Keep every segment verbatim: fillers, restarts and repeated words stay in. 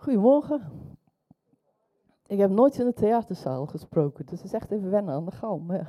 Goedemorgen. Ik heb nooit in de theaterzaal gesproken, dus het is echt even wennen aan de galm. Ja.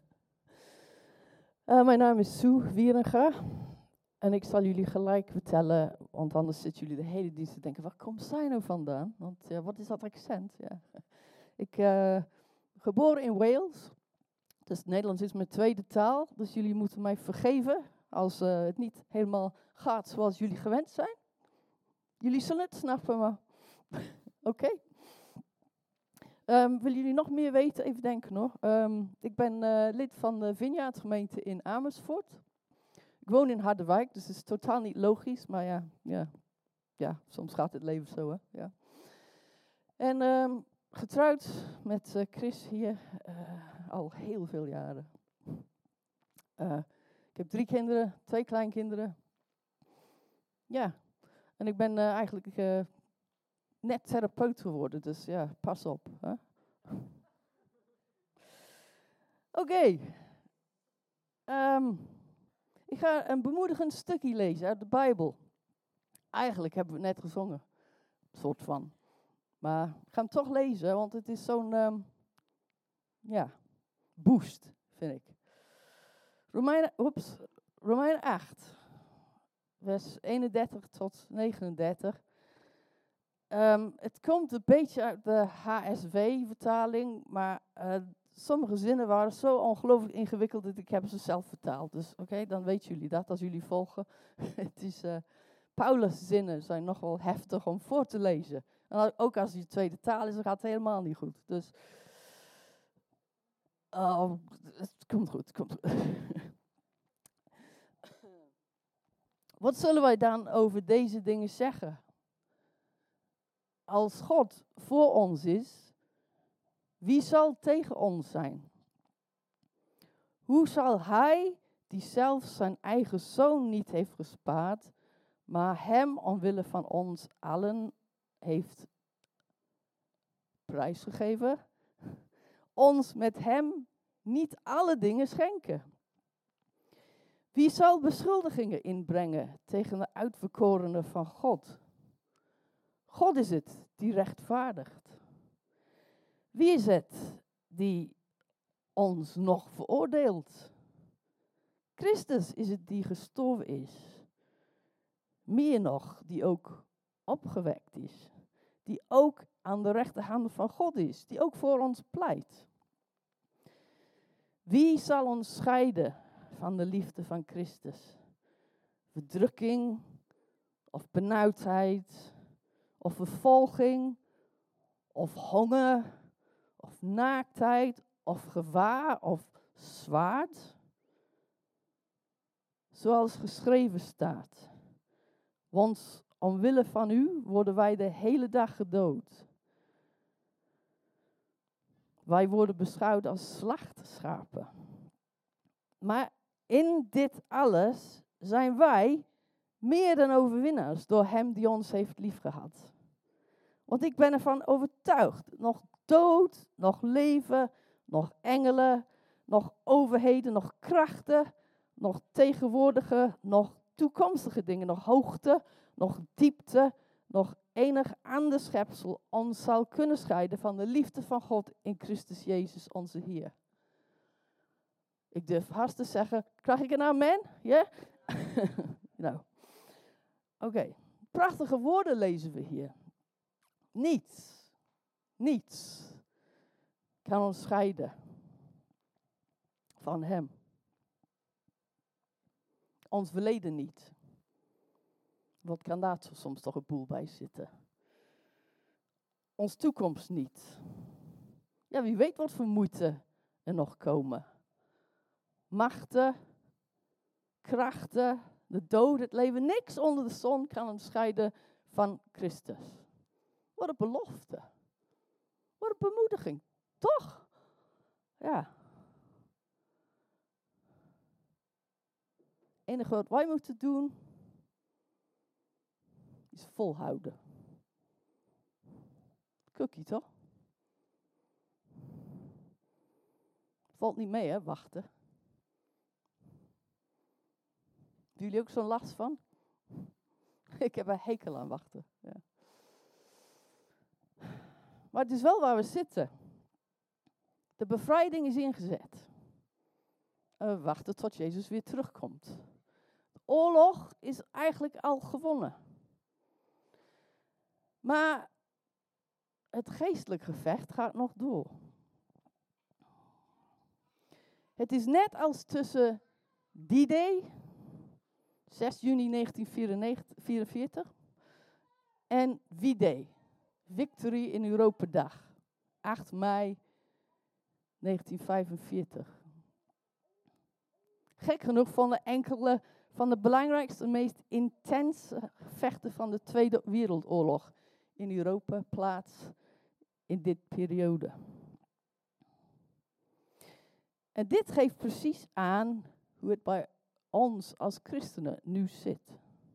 Uh, mijn naam is Sue Wieringa en ik zal jullie gelijk vertellen, want anders zitten jullie de hele dienst te denken, waar komt zij nou vandaan? Want uh, wat is dat accent? Ja. Ik uh, geboren in Wales, dus Nederlands is mijn tweede taal, dus jullie moeten mij vergeven als uh, het niet helemaal gaat zoals jullie gewend zijn. Jullie zullen het snappen, maar oké. Okay. Um, willen jullie nog meer weten? Even denken hoor. Um, ik ben uh, lid van de Vineyard-gemeente in Amersfoort. Ik woon in Harderwijk, dus het is totaal niet logisch, maar ja, ja, ja soms gaat het leven zo, hè. Ja. En um, getrouwd met uh, Chris hier uh, al heel veel jaren. Uh, ik heb drie kinderen, twee kleinkinderen. Ja, en ik ben uh, eigenlijk uh, net therapeut geworden, dus ja, pas op. Hè? Oké. Okay. Um, ik ga een bemoedigend stukje lezen uit de Bijbel. Eigenlijk hebben we het net gezongen, soort van. Maar ik ga hem toch lezen, want het is zo'n, um, ja, boost, vind ik. Romeinen, oeps, Romeinen acht, vers eenendertig tot negenendertig. Um, het komt een beetje uit de H S V-vertaling, maar uh, sommige zinnen waren zo ongelooflijk ingewikkeld dat ik heb ze zelf vertaald. Dus oké, okay, dan weten jullie dat als jullie volgen. Het is, uh, Paulus' zinnen zijn nog wel heftig om voor te lezen. En ook als je tweede taal is, dan gaat het helemaal niet goed. Dus, oh, het komt goed, het komt goed. Wat zullen wij dan over deze dingen zeggen? Als God voor ons is, wie zal tegen ons zijn? Hoe zal Hij, die zelfs zijn eigen zoon niet heeft gespaard, maar hem omwille van ons allen heeft prijsgegeven, ons met hem niet alle dingen schenken? Wie zal beschuldigingen inbrengen tegen de uitverkorenen van God? God is het die rechtvaardigt. Wie is het die ons nog veroordeelt? Christus is het die gestorven is. Meer nog, die ook opgewekt is. Die ook aan de rechterhand van God is. Die ook voor ons pleit. Wie zal ons scheiden van de liefde van Christus? Verdrukking of benauwdheid of vervolging of honger of naaktheid of gevaar of zwaard? Zoals geschreven staat. Want omwille van u worden wij de hele dag gedood. Wij worden beschouwd als slachtschapen. Maar in dit alles zijn wij meer dan overwinnaars door hem die ons heeft liefgehad. Want ik ben ervan overtuigd, nog dood, nog leven, nog engelen, nog overheden, nog krachten, nog tegenwoordige, nog toekomstige dingen, nog hoogte, nog diepte, nog enig ander schepsel ons zal kunnen scheiden van de liefde van God in Christus Jezus onze Heer. Ik durf haast te zeggen, krijg ik een amen? Ja? Yeah? Nou, oké. Okay. Prachtige woorden lezen we hier. Niets, niets kan ons scheiden van hem. Ons verleden niet. Wat kan daar soms toch een boel bij zitten? Ons toekomst niet. Ja, wie weet wat voor moeite er nog komen. Machten, krachten, de dood, het leven. Niks onder de zon kan ons scheiden van Christus. Wat een belofte. Wat een bemoediging. Toch? Ja. Het enige wat wij moeten doen is volhouden. Cookie, toch? Valt niet mee, hè, wachten. Hebben jullie ook zo'n last van? Ik heb een hekel aan wachten. Ja. Maar het is wel waar we zitten. De bevrijding is ingezet. En we wachten tot Jezus weer terugkomt. De oorlog is eigenlijk al gewonnen. Maar het geestelijk gevecht gaat nog door. Het is net als tussen D-Day, zes juni negentien vierenveertig, en V-Day, Victory in Europa Dag, acht mei negentien vijfenveertig. Gek genoeg vonden enkele van de belangrijkste en meest intense gevechten van de Tweede Wereldoorlog in Europa plaats in dit periode. En dit geeft precies aan hoe het bij ons als christenen nu zit.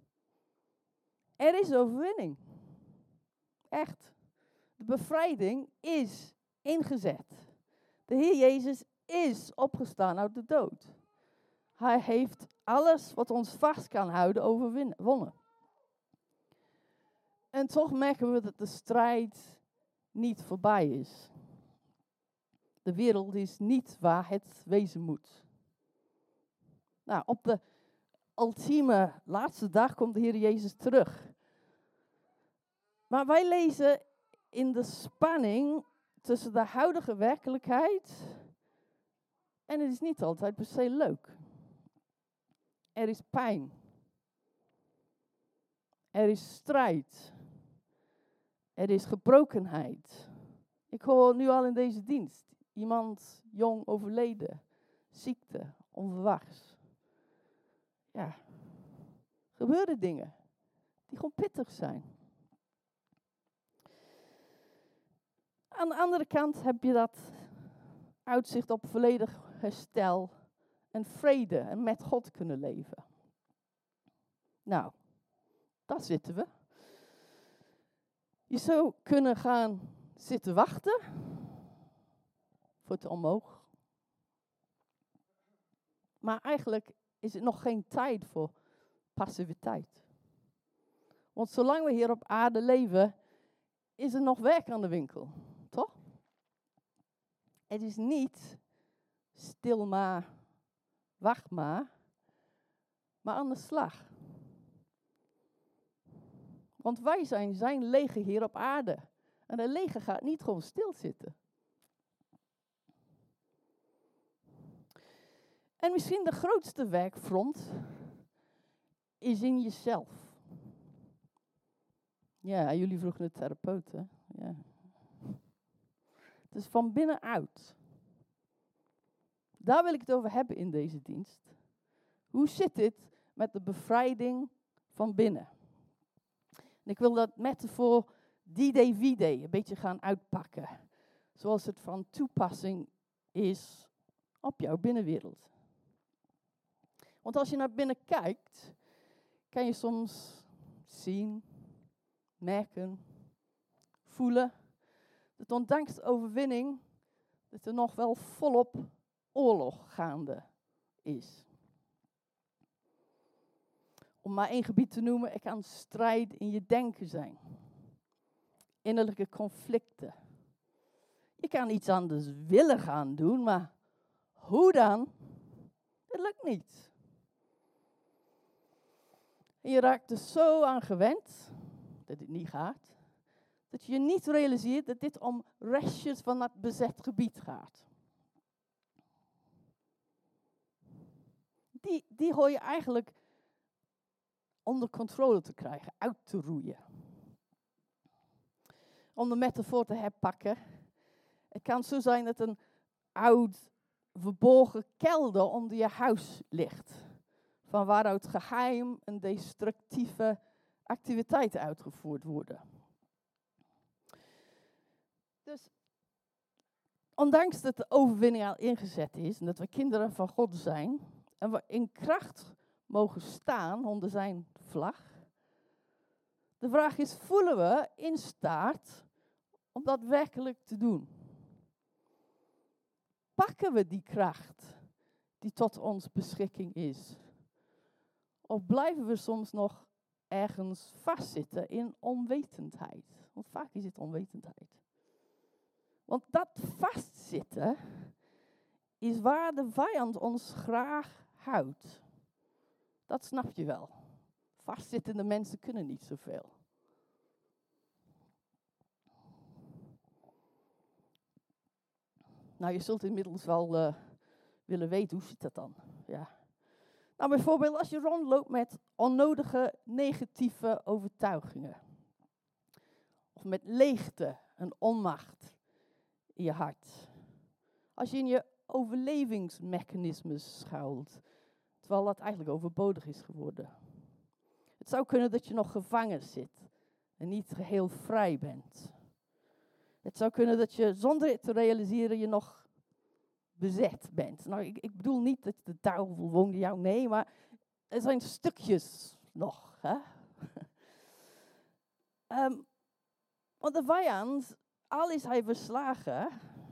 Er is overwinning. Echt. De bevrijding is ingezet. De Heer Jezus is opgestaan uit de dood. Hij heeft alles wat ons vast kan houden overwonnen. En toch merken we dat de strijd niet voorbij is. De wereld is niet waar het wezen moet. Nou, op de ultieme laatste dag komt de Heer Jezus terug. Maar wij lezen in de spanning tussen de huidige werkelijkheid en het is niet altijd per se leuk. Er is pijn. Er is strijd. Er is gebrokenheid. Ik hoor nu al in deze dienst iemand jong overleden, ziekte, onverwachts. Ja, gebeuren dingen die gewoon pittig zijn. Aan de andere kant heb je dat uitzicht op volledig herstel en vrede en met God kunnen leven. Nou, daar zitten we. Je zou kunnen gaan zitten wachten voor het omhoog. Maar eigenlijk is het nog geen tijd voor passiviteit. Want zolang we hier op aarde leven, is er nog werk aan de winkel. Toch? Het is niet stil maar, wacht maar, maar aan de slag. Want wij zijn zijn leger hier op aarde. En een leger gaat niet gewoon stilzitten. En misschien de grootste werkfront is in jezelf. Ja, jullie vroegen de therapeut, hè? Ja. Het is van binnenuit. Daar wil ik het over hebben in deze dienst. Hoe zit het met de bevrijding van binnen? En ik wil dat metafoor D-Day, V-Day een beetje gaan uitpakken. Zoals het van toepassing is op jouw binnenwereld. Want als je naar binnen kijkt, kan je soms zien, merken, voelen dat ondanks de overwinning dat er nog wel volop oorlog gaande is. Om maar één gebied te noemen, er kan strijd in je denken zijn. Innerlijke conflicten. Je kan iets anders willen gaan doen, maar hoe dan? Het lukt niet. En je raakt er zo aan gewend dat het niet gaat, dat je niet realiseert dat dit om restjes van dat bezet gebied gaat. Die, die hoor je eigenlijk onder controle te krijgen, uit te roeien. Om de metafoor te herpakken. Het kan zo zijn dat een oud, verborgen kelder onder je huis ligt. Van waaruit geheim en destructieve activiteiten uitgevoerd worden. Dus, ondanks dat de overwinning al ingezet is en dat we kinderen van God zijn en we in kracht mogen staan onder zijn vlag. De vraag is, voelen we in staat om dat werkelijk te doen? Pakken we die kracht die tot ons beschikking is? Of blijven we soms nog ergens vastzitten in onwetendheid? Want vaak is het onwetendheid. Want dat vastzitten is waar de vijand ons graag houdt. Dat snap je wel. Vastzittende mensen kunnen niet zoveel. Nou, je zult inmiddels wel uh, willen weten, hoe zit dat dan? Ja. Nou, bijvoorbeeld als je rondloopt met onnodige negatieve overtuigingen. Of met leegte en onmacht in je hart. Als je in je overlevingsmechanismes schuilt, terwijl dat eigenlijk overbodig is geworden. Het zou kunnen dat je nog gevangen zit en niet geheel vrij bent. Het zou kunnen dat je zonder het te realiseren je nog bezet bent. Nou, ik, ik bedoel niet dat de duivel woont in jou, nee, maar er zijn stukjes nog. Hè? um, want de vijand, al is hij verslagen,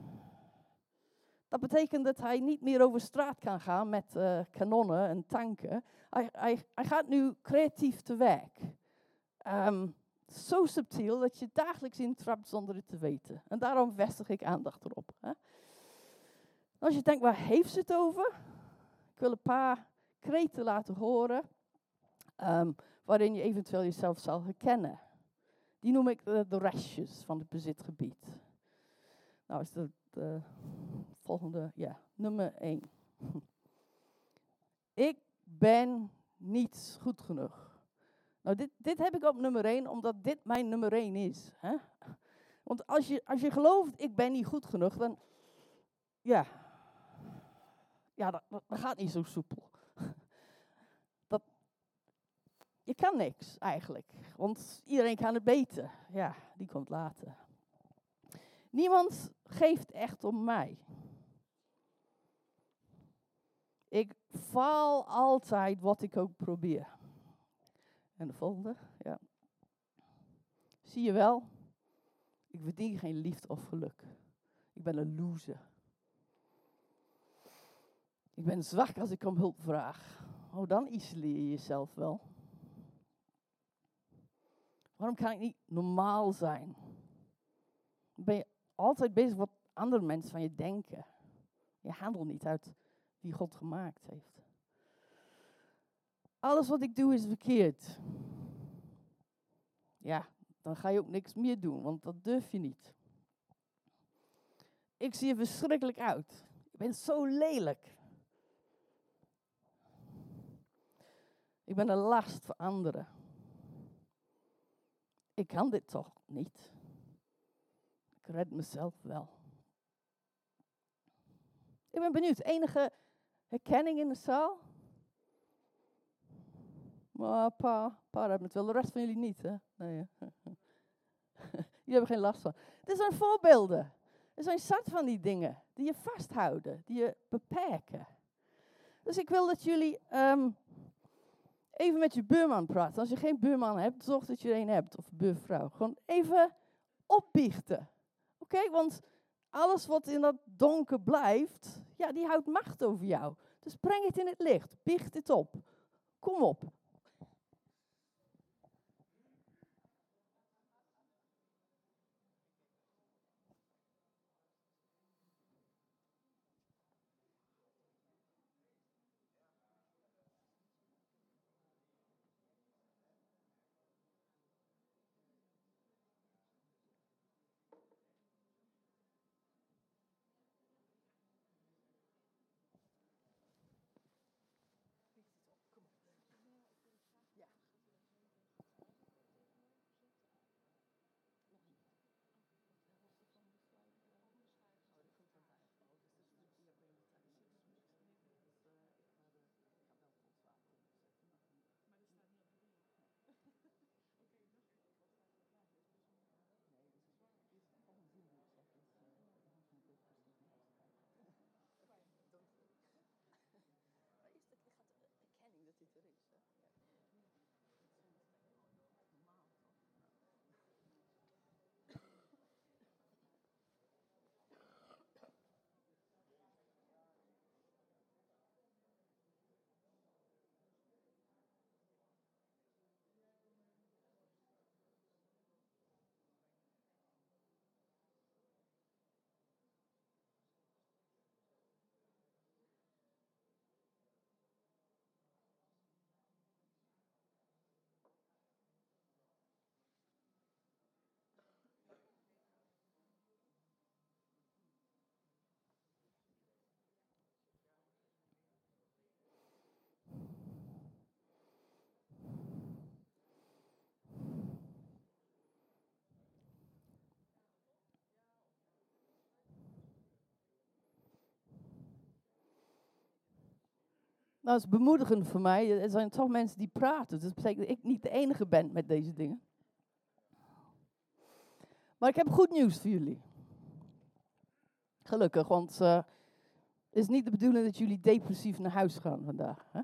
dat betekent dat hij niet meer over straat kan gaan met uh, kanonnen en tanken. Hij, hij, hij gaat nu creatief te werk. Um, zo subtiel dat je dagelijks intrapt zonder het te weten. En daarom vestig ik aandacht erop. Hè. Als je denkt, waar heeft ze het over? Ik wil een paar kreten laten horen, um, waarin je eventueel jezelf zal herkennen. Die noem ik uh, de restjes van het bezitgebied. Nou is dat de volgende, ja, nummer één. Ik ben niet goed genoeg. Nou, dit, dit heb ik op nummer één, omdat dit mijn nummer één is. Hè? Want als je, als je gelooft, ik ben niet goed genoeg, dan, ja, ja dat, dat, dat gaat niet zo soepel. Dat, je kan niks, eigenlijk. Want iedereen kan het beter. Ja, die komt later. Niemand geeft echt om mij. Ik faal altijd wat ik ook probeer. En de volgende, ja. Zie je wel, ik verdien geen liefde of geluk. Ik ben een loser. Ik ben zwak als ik om hulp vraag. Oh, dan isoleer je jezelf wel. Waarom kan ik niet normaal zijn? Ben je altijd bezig wat andere mensen van je denken? Je handelt niet uit wie God gemaakt heeft. Alles wat ik doe is verkeerd. Ja, dan ga je ook niks meer doen, want dat durf je niet. Ik zie er verschrikkelijk uit. Ik ben zo lelijk. Ik ben een last voor anderen. Ik kan dit toch niet. Ik red mezelf wel. Ik ben benieuwd, enige herkenning in de zaal? Maar een paar, paar hebben het wel, de rest van jullie niet, hè? Nee, jullie hebben geen last van. Dit zijn voorbeelden. Er zijn zat van die dingen die je vasthouden, die je beperken. Dus ik wil dat jullie um, even met je buurman praten. Als je geen buurman hebt, zorg dat je er een hebt, of buurvrouw. Gewoon even opbiechten. Oké, okay? Want alles wat in dat donker blijft, ja, die houdt macht over jou. Dus breng het in het licht, biecht het op. Kom op. Nou, dat is bemoedigend voor mij. Er zijn toch mensen die praten. Dus dat betekent dat ik niet de enige ben met deze dingen. Maar ik heb goed nieuws voor jullie. Gelukkig, want uh, het is niet de bedoeling dat jullie depressief naar huis gaan vandaag. Hè?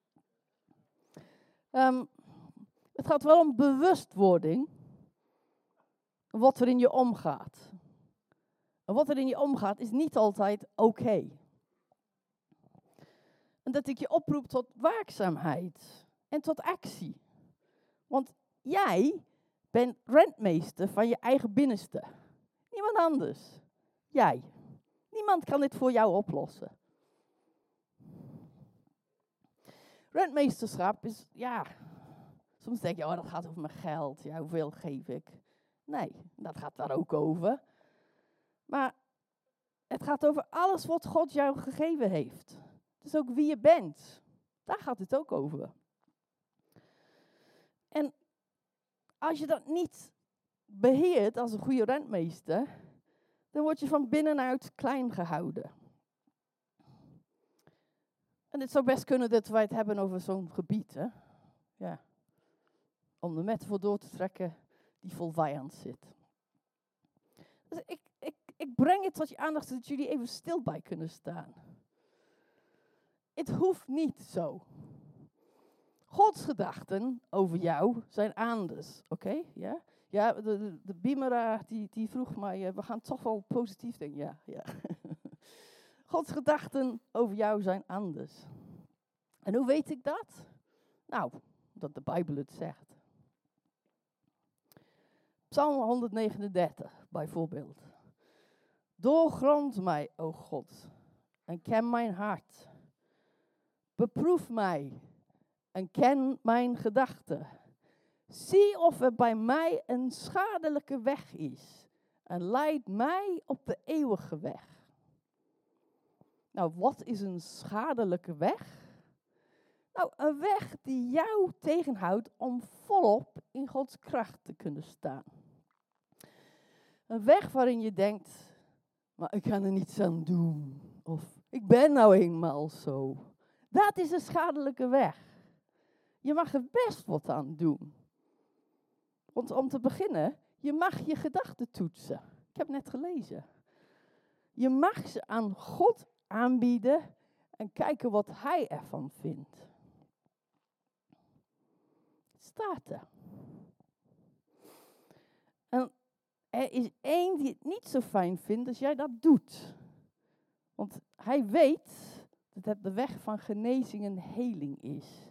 Um, het gaat wel om bewustwording. Wat er in je omgaat. En wat er in je omgaat is niet altijd oké. Okay. En dat ik je oproep tot waakzaamheid en tot actie. Want jij bent rentmeester van je eigen binnenste. Niemand anders. Jij. Niemand kan dit voor jou oplossen. Rentmeesterschap is, ja, soms denk je, oh, dat gaat over mijn geld. Ja, hoeveel geef ik? Nee, dat gaat daar ook over. Maar het gaat over alles wat God jou gegeven heeft. Dus ook wie je bent. Daar gaat het ook over. En als je dat niet beheert als een goede rentmeester, dan word je van binnenuit klein gehouden. En het zou best kunnen dat wij het hebben over zo'n gebied. Hè? Ja. Om de metafoor door te trekken die vol vijand zit. Dus ik, ik, ik breng het tot je aandacht dat jullie even stil bij kunnen staan. Het hoeft niet zo. Gods gedachten over jou zijn anders. Oké? Okay? Ja? Ja, de, de, de Bimera die, die vroeg mij, uh, we gaan toch wel positief denken. Ja, ja. Gods gedachten over jou zijn anders. En hoe weet ik dat? Nou, dat de Bijbel het zegt. Psalm honderdnegenendertig, bijvoorbeeld. Doorgrond mij, o God, en ken mijn hart. Beproef mij en ken mijn gedachten. Zie of er bij mij een schadelijke weg is en leid mij op de eeuwige weg. Nou, wat is een schadelijke weg? Nou, een weg die jou tegenhoudt om volop in Gods kracht te kunnen staan. Een weg waarin je denkt, maar ik kan er niets aan doen. Of, ik ben nou eenmaal zo. Dat is een schadelijke weg. Je mag er best wat aan doen. Want om te beginnen, je mag je gedachten toetsen. Ik heb net gelezen. Je mag ze aan God aanbieden en kijken wat Hij ervan vindt. Het staat er. En er is één die het niet zo fijn vindt als jij dat doet. Want hij weet dat het de weg van genezing en heling is.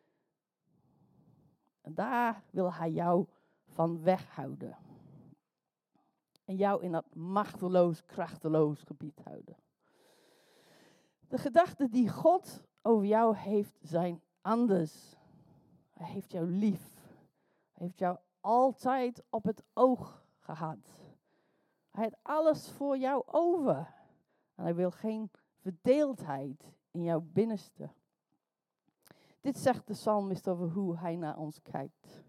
En daar wil hij jou van weghouden. En jou in dat machteloos, krachteloos gebied houden. De gedachten die God over jou heeft zijn anders. Hij heeft jou lief. Hij heeft jou altijd op het oog gehad. Hij heeft alles voor jou over. En hij wil geen verdeeldheid in jouw binnenste. Dit zegt de psalmist over hoe hij naar ons kijkt.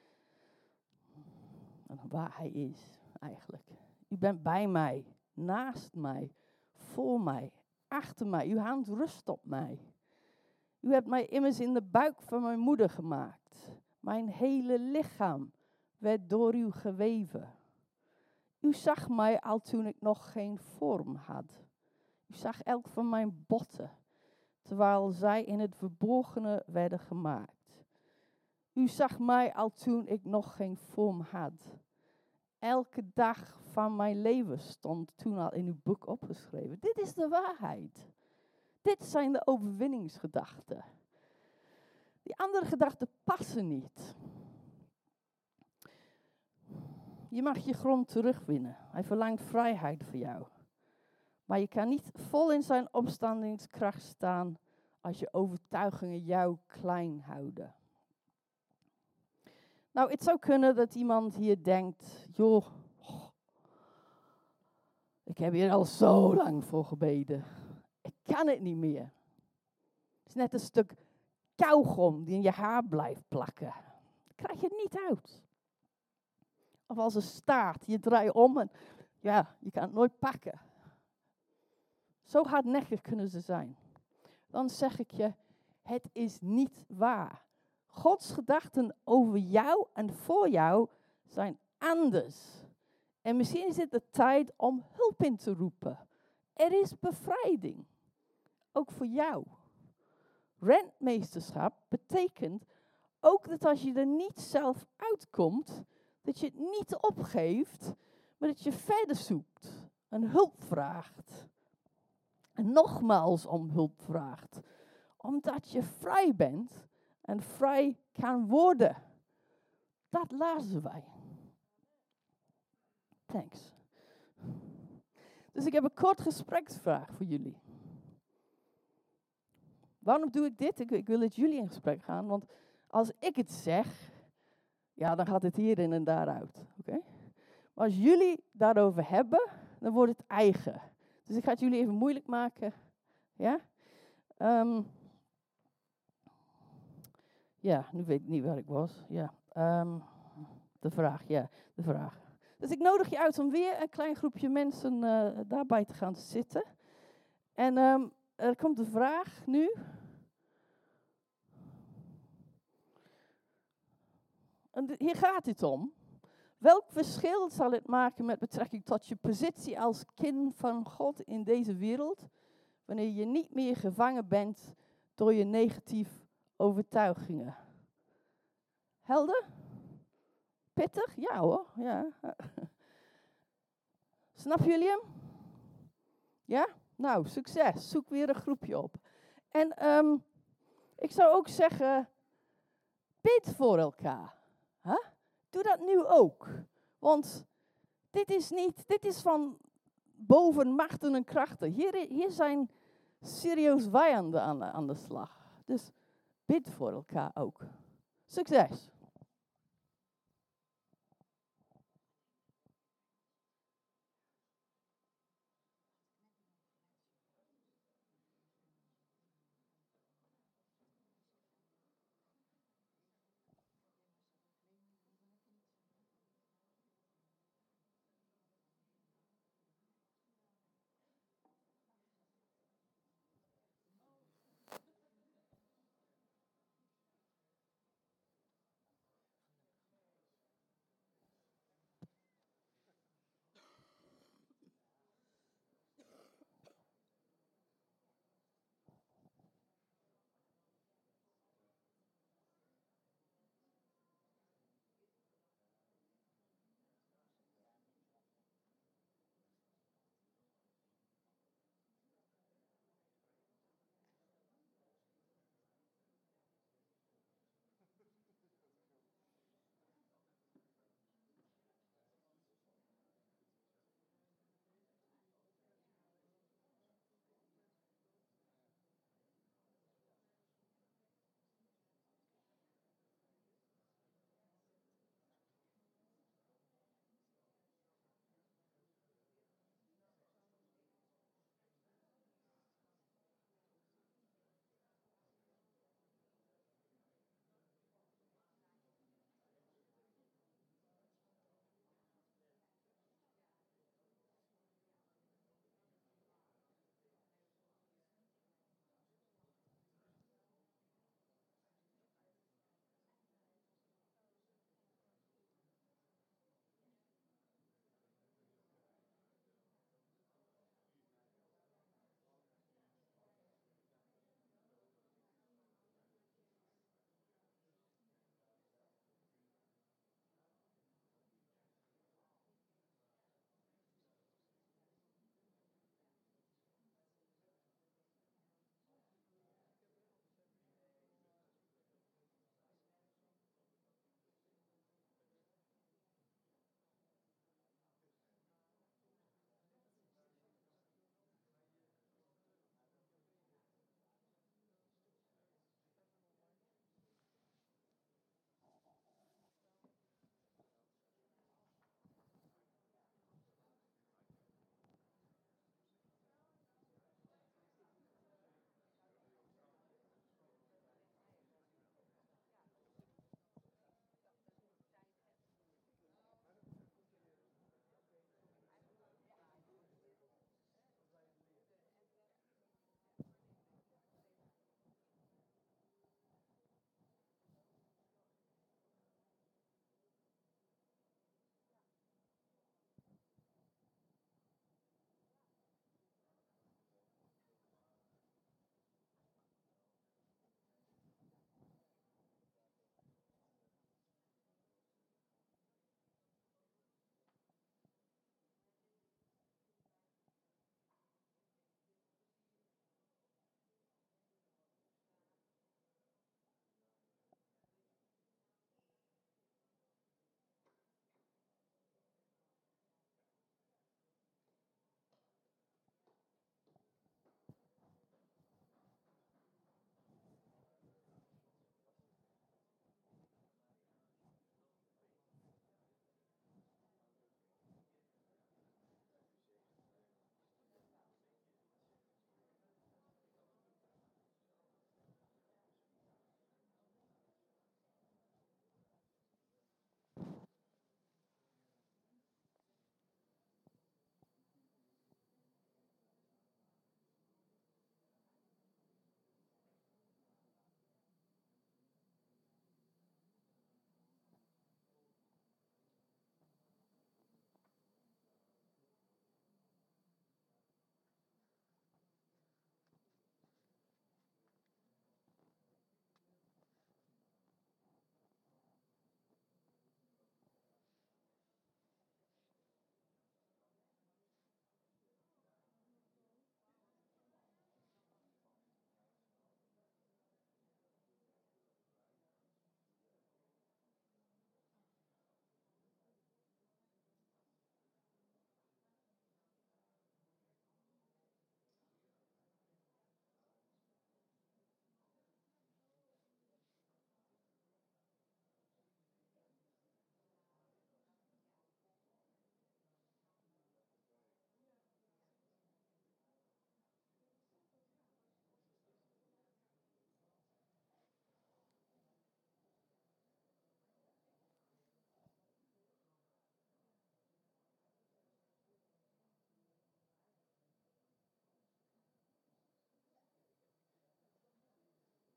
En waar hij is eigenlijk. U bent bij mij, naast mij, voor mij, achter mij. Uw hand rust op mij. U hebt mij immers in de buik van mijn moeder gemaakt. Mijn hele lichaam werd door u geweven. U zag mij al toen ik nog geen vorm had. U zag elk van mijn botten, terwijl zij in het verborgene werden gemaakt. U zag mij al toen ik nog geen vorm had. Elke dag van mijn leven stond toen al in uw boek opgeschreven. Dit is de waarheid. Dit zijn de overwinningsgedachten. Die andere gedachten passen niet. Je mag je grond terugwinnen. Hij verlangt vrijheid voor jou. Maar je kan niet vol in zijn opstandingskracht staan als je overtuigingen jou klein houden. Nou, het zou kunnen dat iemand hier denkt, joh, ik heb hier al zo lang voor gebeden. Ik kan het niet meer. Het is net een stuk kauwgom die in je haar blijft plakken. Dat krijg je niet uit. Of als een staart, je draait om en ja, je kan het nooit pakken. Zo hardnekkig kunnen ze zijn. Dan zeg ik je, Het is niet waar. Gods gedachten over jou en voor jou zijn anders. En misschien is het de tijd om hulp in te roepen. Er is bevrijding. Ook voor jou. Rentmeesterschap betekent ook dat als je er niet zelf uitkomt, dat je het niet opgeeft, maar dat je verder zoekt en hulp vraagt. En nogmaals om hulp vraagt. Omdat je vrij bent en vrij kan worden. Dat lazen wij. Thanks. Dus ik heb een kort gespreksvraag voor jullie. Waarom doe ik dit? Ik, ik wil dat jullie in gesprek gaan, want als ik het zeg, ja, dan gaat het hierin en daaruit. Okay? Maar als jullie daarover hebben, dan wordt het eigen. Dus ik ga het jullie even moeilijk maken. Ja? Um, ja, nu weet ik niet waar ik was. Ja. Um, de vraag, ja, de vraag. Dus ik nodig je uit om weer een klein groepje mensen uh, daarbij te gaan zitten. En um, er komt de vraag nu. En de, hier gaat het om. Welk verschil zal het maken met betrekking tot je positie als kind van God in deze wereld, wanneer je niet meer gevangen bent door je negatieve overtuigingen? Helder? Pittig? Ja hoor. Ja. Snappen jullie hem? Ja? Nou, succes. Zoek weer een groepje op. En um, ik zou ook zeggen, bid voor elkaar. Huh? Doe dat nu ook. Want dit is niet, dit is van boven machten en krachten. Hier, hier zijn serieus vijanden aan, aan de slag. Dus bid voor elkaar ook. Succes!